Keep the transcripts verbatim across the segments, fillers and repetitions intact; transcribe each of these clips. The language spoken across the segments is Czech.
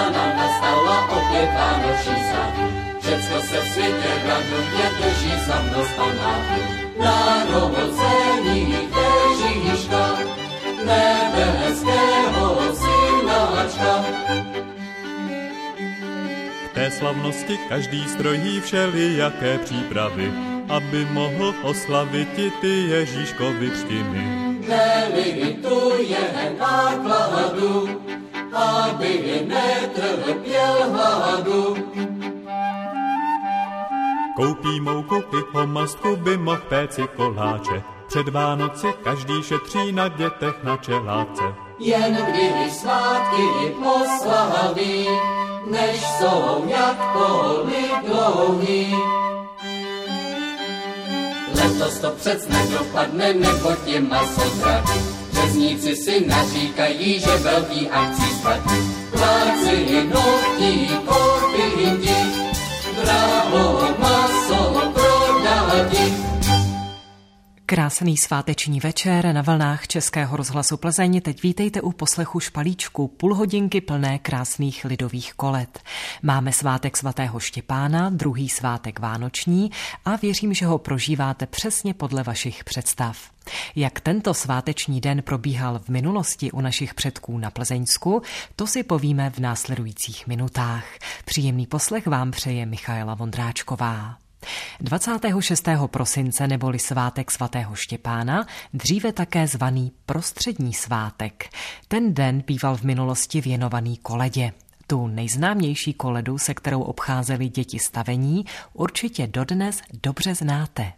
nám nastala opět vánoční svátek. Všecko se v světě raduje, drží slavnost památku. Narození Ježíška, nebeského synáčka. K té slavnosti každý strojí všelijaké přípravy, aby mohl oslavit ty Ježíškovi křtiny. Nelituje nákladu, aby netrpěl hladu. Koupí mouku i pomastku, by mohl péci koláče. Před Vánoci každý šetří na dětech na čeláce. Jen když svátky poslaví, než jsou jak poli dlouhý. Letos to přec nedopadne, neboť je masokrat. Řezníci si naříkají, že velký akcí spad. Pláci notí kopinti, draho maso prodáti. Krásný sváteční večer na vlnách Českého rozhlasu Plzeň. Teď vítejte u poslechu Špalíčku, půl hodinky plné krásných lidových kolet. Máme svátek svatého Štěpána, druhý svátek vánoční a věřím, že ho prožíváte přesně podle vašich představ. Jak tento sváteční den probíhal v minulosti u našich předků na Plzeňsku, to si povíme v následujících minutách. Příjemný poslech vám přeje Michaela Vondráčková. dvacátého šestého prosince neboli svátek svatého Štěpána, dříve také zvaný prostřední svátek. Ten den býval v minulosti věnovaný koledě. Tu nejznámější koledu, se kterou obcházeli děti stavení, určitě dodnes dobře znáte.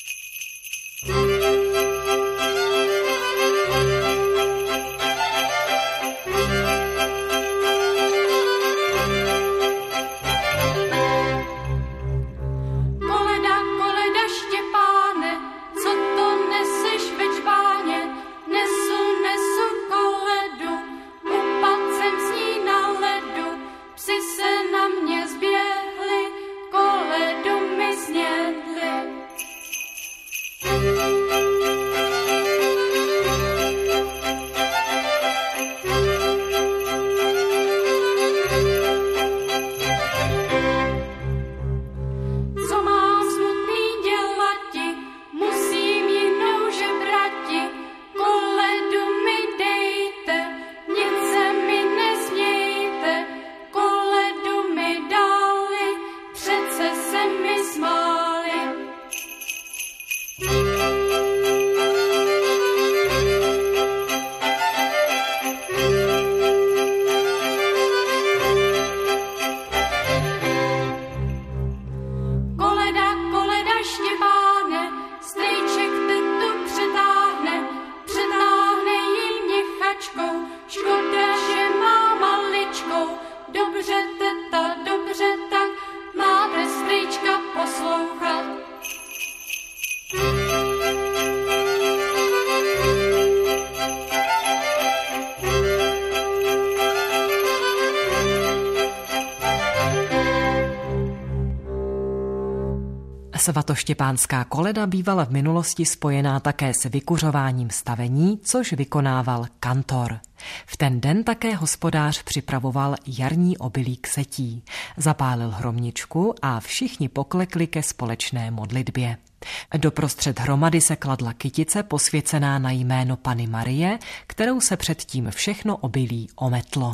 Svatoštěpánská koleda bývala v minulosti spojená také s vykuřováním stavení, což vykonával kantor. V ten den také hospodář připravoval jarní obilí k setí, zapálil hromničku a všichni poklekli ke společné modlitbě. Doprostřed hromady se kladla kytice posvěcená na jméno Panny Marie, kterou se předtím všechno obilí ometlo.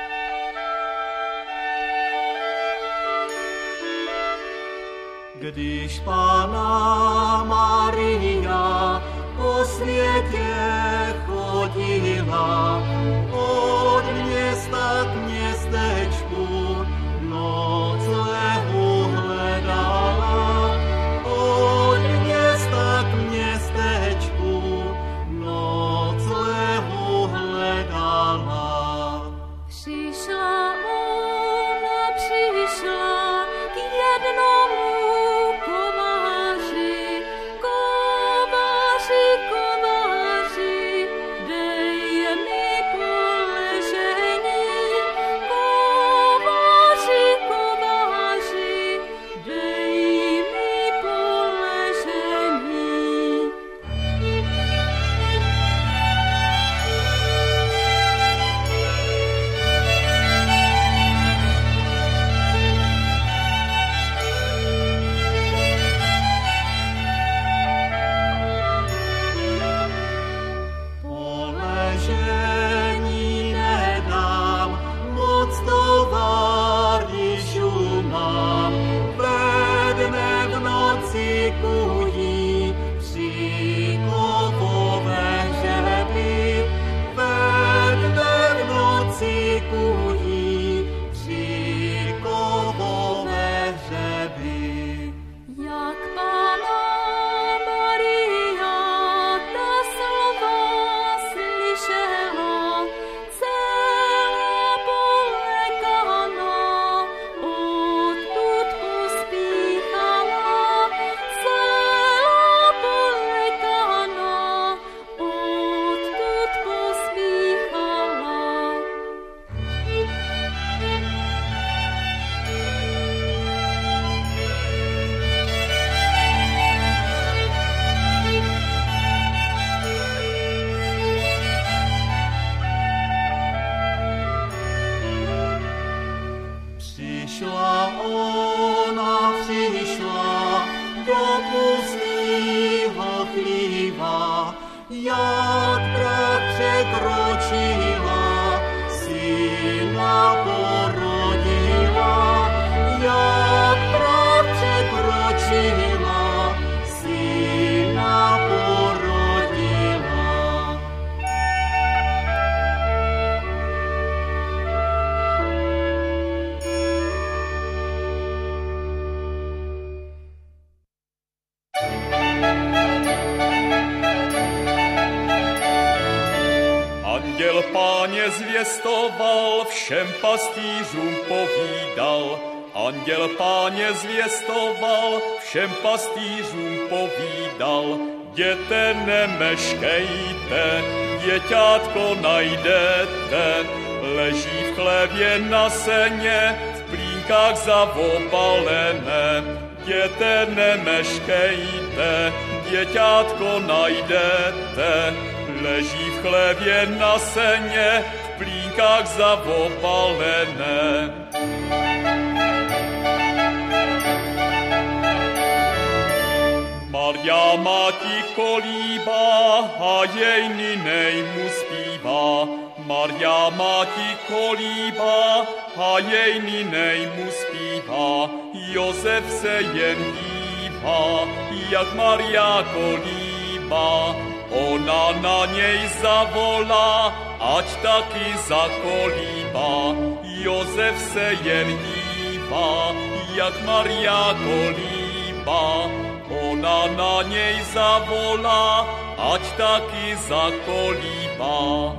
Když Panna Maria po světě chodila, od města k městečku noclehu hledala, od města k městečku noclehu hledala. Přišla ona, přišla k jednomu kováři, kováři, kováři, dej mi pole překročila, syna porodila, jak prach překročila, syna porodila. Anděl Páně zvěstoval, všem pastýřům povídal. Anděl Páně zvěstoval, všem pastýřům povídal. Jděte, nemeškejte, děťátko najdete. Leží v chlébě na seně, v plínkách zavobalené. Jděte, nemeškejte, děťátko najdete. Leží v chlébě na seně, v plínkách zavobalené. Maria máti kolíbá a jej ninej mu zpívá. Maria máti kolíbá a jej ninej mu zpívá. Josef se jen dívá, jak Maria kolíbá. Ona na něj zavolá, ať taky zakolíbá. Josef se jen dívá, jak Maria kolíbá. Ona na něj zavolá, ať taky zakolíbá.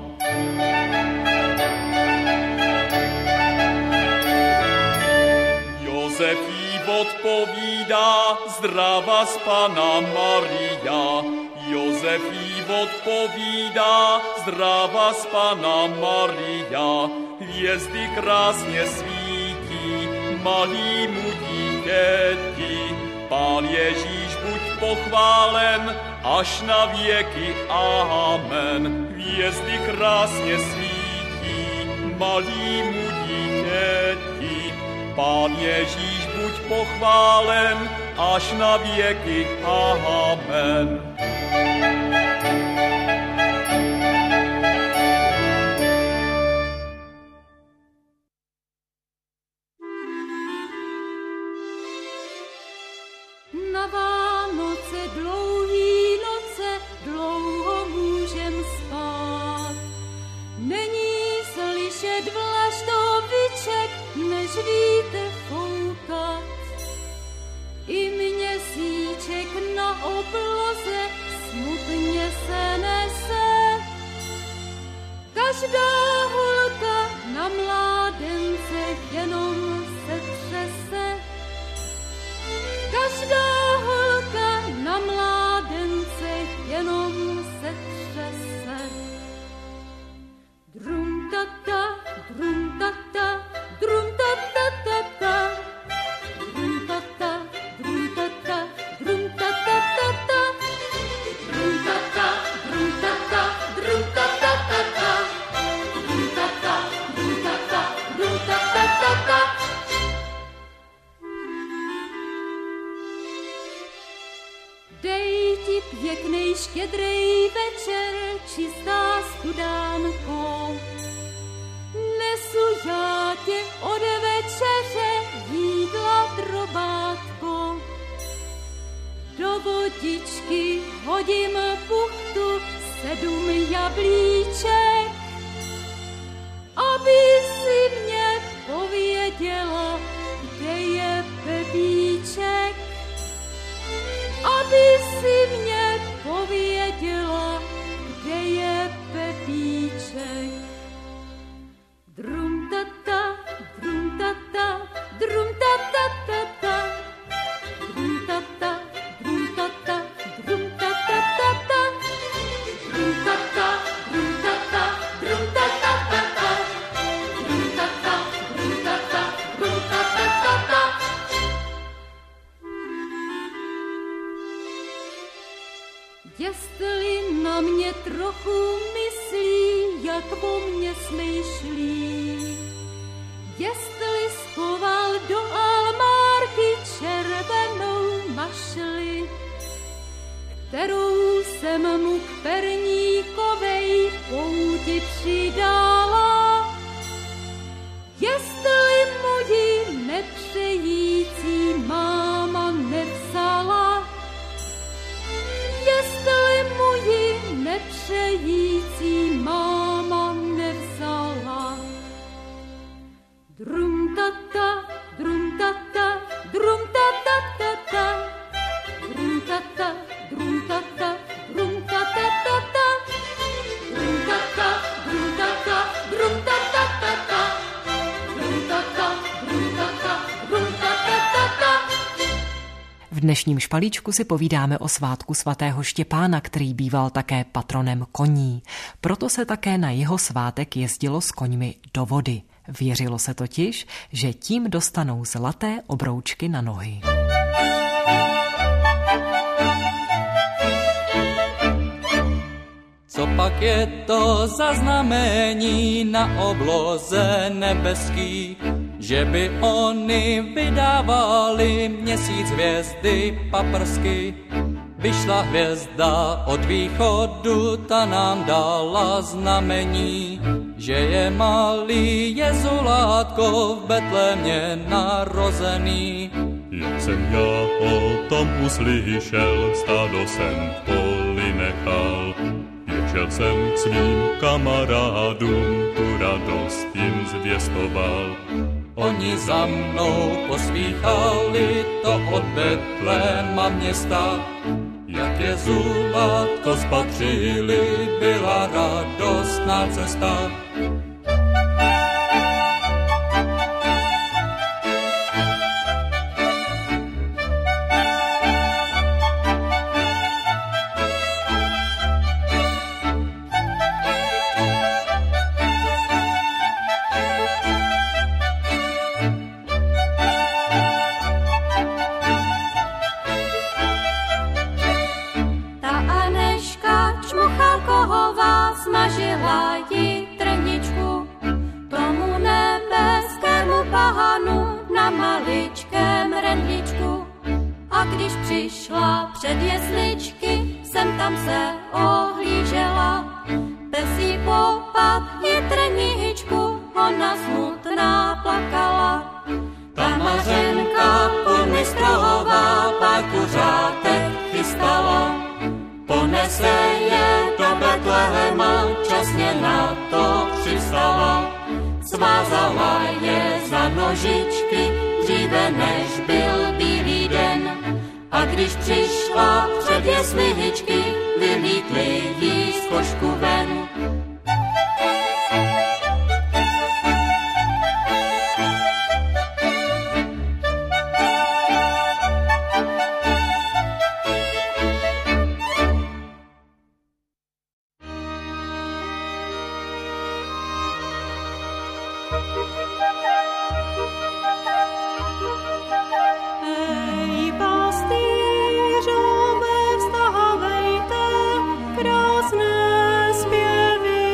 Josef jí odpovídá, zdravá z Pana Maria. Josef jí odpovídá, zdravá z Pana Maria. Hvězdy krásně svítí malýmu dítěti. Pán Ježíš, buď pochválen až na věky. Amen. Hvězdy krásně svítí malýmu dítěti. Pán Ježíš, buď pochválen až na věky. Amen. Na Vánoce dlouhý noce dlouho můžem spát. Není slyšet vlaštoviček, než vítr foukat. I měsíček na obloze smutně se nese. Každá holka na mládence jenom se třese. Každá holka na mládence jenom se třese. Drum tata, drum tata, drum tata tata. Drum tata, drum tata, drum tata tata. Drum tata, drum tata, drum tata tata. Drum tata, drum tata, drum tata tata. Dej ti pěknej štědrej večer, čistá studánko. Nesu já tě od večeře jídla drobátko. Do vodičky hodím puchtu sedm jablíček, aby si mě pověděla, kde je Pepíček. Aby si mě pověděla, kde je Pepíček. Drum tata, drum tata, drum tata tata. Drum tata, drum tata, drum tata tata. Drum tata, drum tata, dnešním špalíčku si povídáme o svátku svatého Štěpána, který býval také patronem koní. Proto se také na jeho svátek jezdilo s koňmi do vody. Věřilo se totiž, že tím dostanou zlaté obroučky na nohy. Co pak je to za znamení na obloze nebeský, že by oni vydávali měsíc hvězdy paprsky? Vyšla hvězda od východu, ta nám dala znamení, že je malý Jezulátko v Betlémě narozený. Jak jsem já o tom uslyšel, stádo jsem v poli nechal. Šel jsem k svým kamarádům, tu radost jim zvěstoval. Oni za mnou posvíchali to od Betléma města. Jak Jezulátko spatřili, byla radostná cesta. Smažila ji trničku tomu nebeskému pahanu na maličkém rendličku. A když přišla před jesličky, sem tam se ohlížela. Pes jí popad i trničku, ona smutná plakala. Ta Mařenka půlmistrová pár kuřátek chystala. Ponese je do Betléma, časně na to přistala. Svázala je za nožičky, dříve než byl bílý den. A když přišla před jesličky, vylítli jí z košku ven. Ej, pastýřové, vstávejte, krásné zpěvy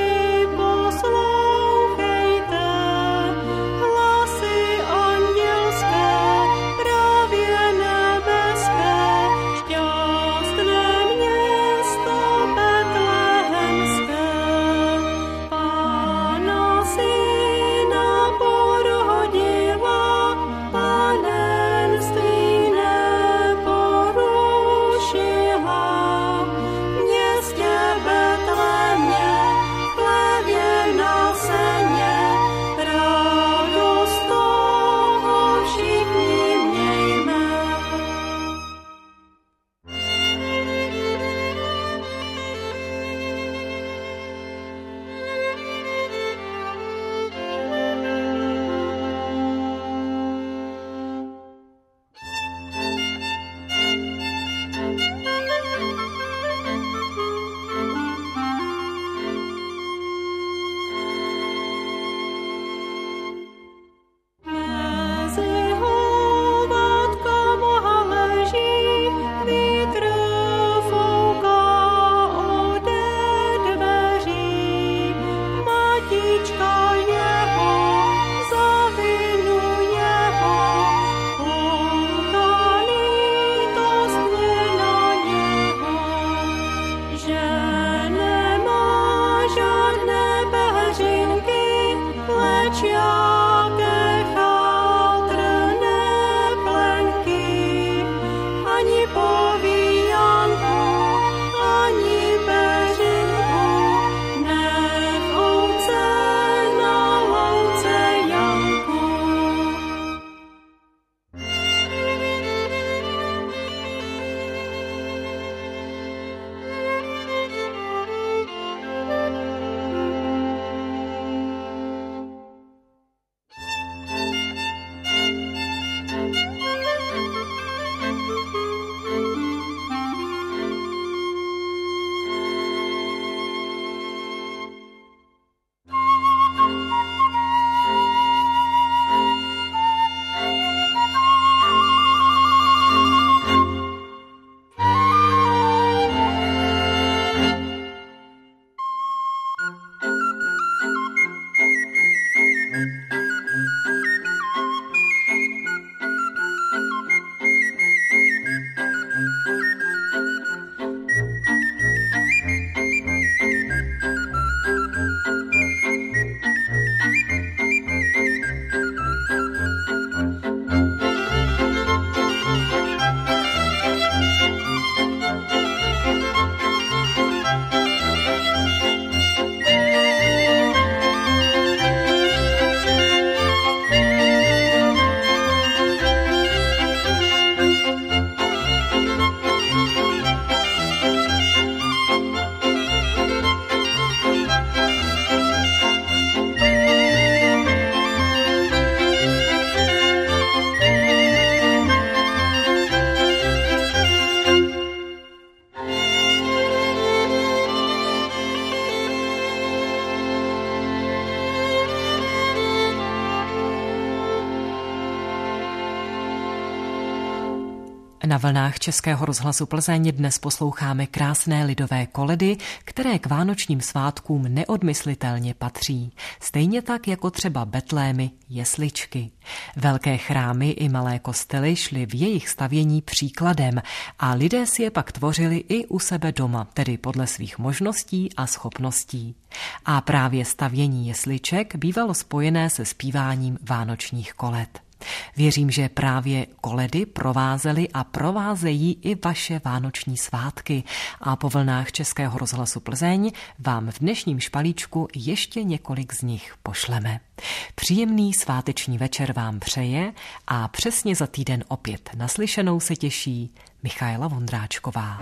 Na vlnách Českého rozhlasu Plzeň dnes posloucháme krásné lidové koledy, které k vánočním svátkům neodmyslitelně patří. Stejně tak jako třeba betlémy, jesličky. Velké chrámy i malé kostely šly v jejich stavění příkladem a lidé si je pak tvořili i u sebe doma, tedy podle svých možností a schopností. A právě stavění jesliček bývalo spojené se zpíváním vánočních koled. Věřím, že právě koledy provázely a provázejí i vaše vánoční svátky a po vlnách Českého rozhlasu Plzeň vám v dnešním špalíčku ještě několik z nich pošleme. Příjemný sváteční večer vám přeje a přesně za týden opět naslyšenou se těší Michaela Vondráčková.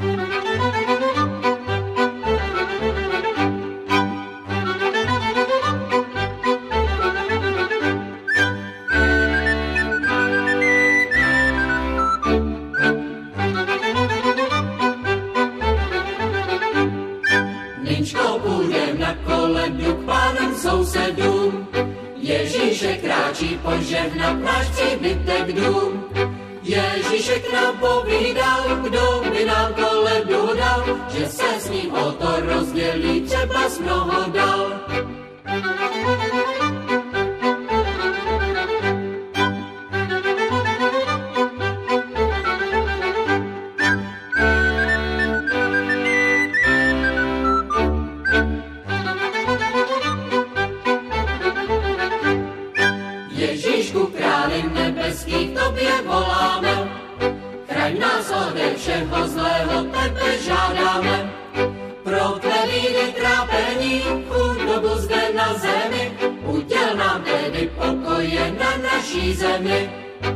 Sousedům. Ježíšek kráčí požehnat náš příbytek dům. Ježíšek nám povídal, kdo by nám koledu dal, že se s ním o to rozdělí třeba z mnoho dal. Všeho zlého tebe žádáme, pro tvé víry trápení, chudobu zde na zemi, uděl nám tedy pokoje na naší zemi.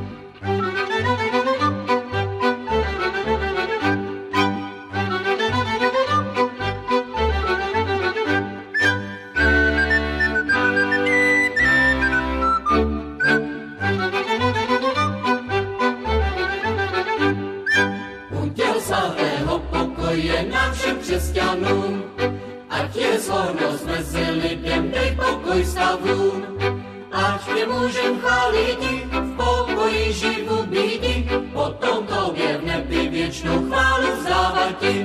Křesťanům, ať je svornost mezi lidem, dej pokoj stavům. Ať tě můžem chváliti, v pokoji živu býti, potom tobě v nebi věčnou chválu vzdávati.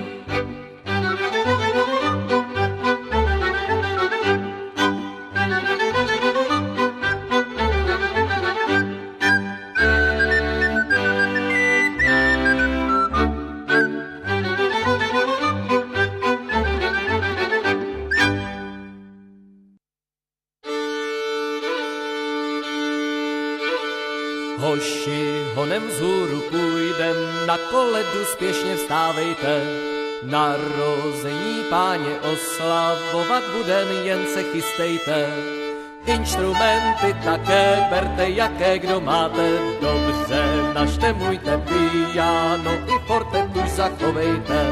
Hoši, honem vzhůru půjdem, na koledu spěšně vstávejte. Narození Páně oslavovat budem, jen se chystejte. Instrumenty také berte, jaké kdo máte, dobře naštemujte piano i forte tu zachovejte.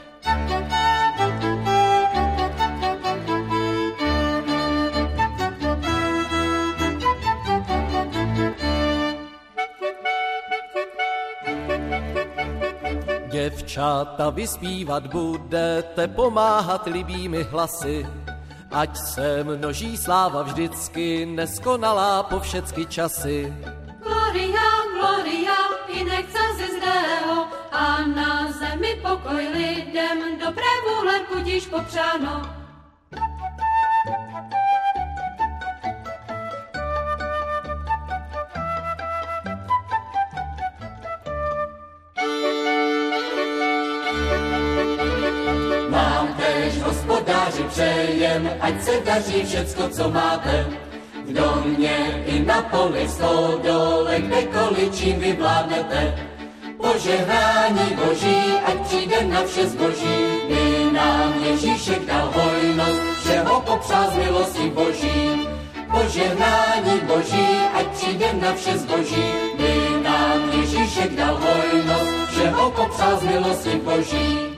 Děvčata, vyspívat budete, pomáhat libými hlasy. Ať se množí sláva vždycky, neskonalá po všecky časy. Gloria, gloria, i nechce ze zdého, a na zemi pokoj lidem, dobré vůle budíš popřáno. Hospodáři přejem, ať se daří všecko, co máte. V domě i na poli, sto dole, kdekoliv čím vyvládnete. Požehnání Boží, ať přijde na vše zboží, by nám Ježíšek dal hojnost, všeho popřál z milosti Boží. Požehnání Boží, ať přijde na vše zboží, by nám Ježíšek dal hojnost, všeho popřál z milosti Boží.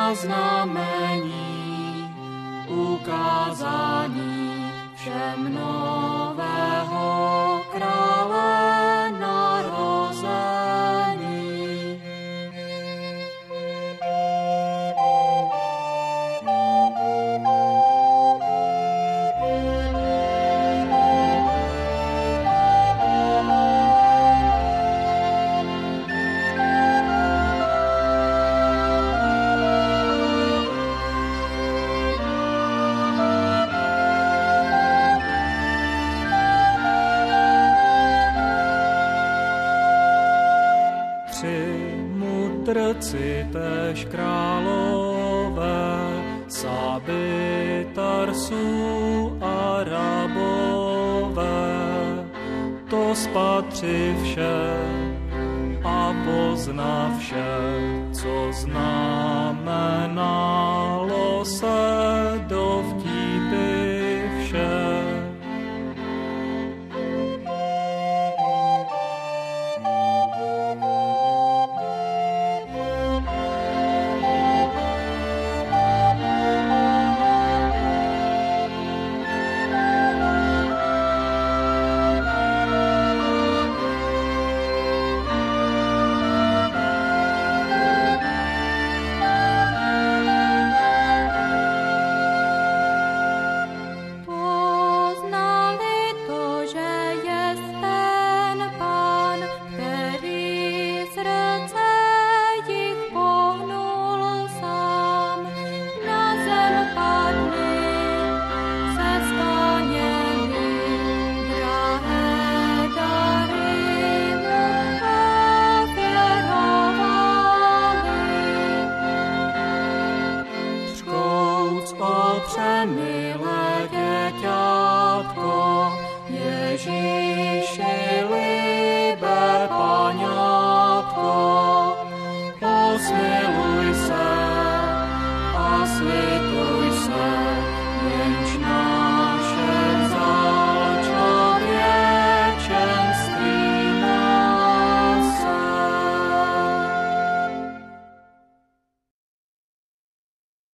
na znamení ukázání všem nového krále narození. Mudrci též králové, Sáby, Tarsů a Rabové, to spatři vše a pozna vše, co znamenalo se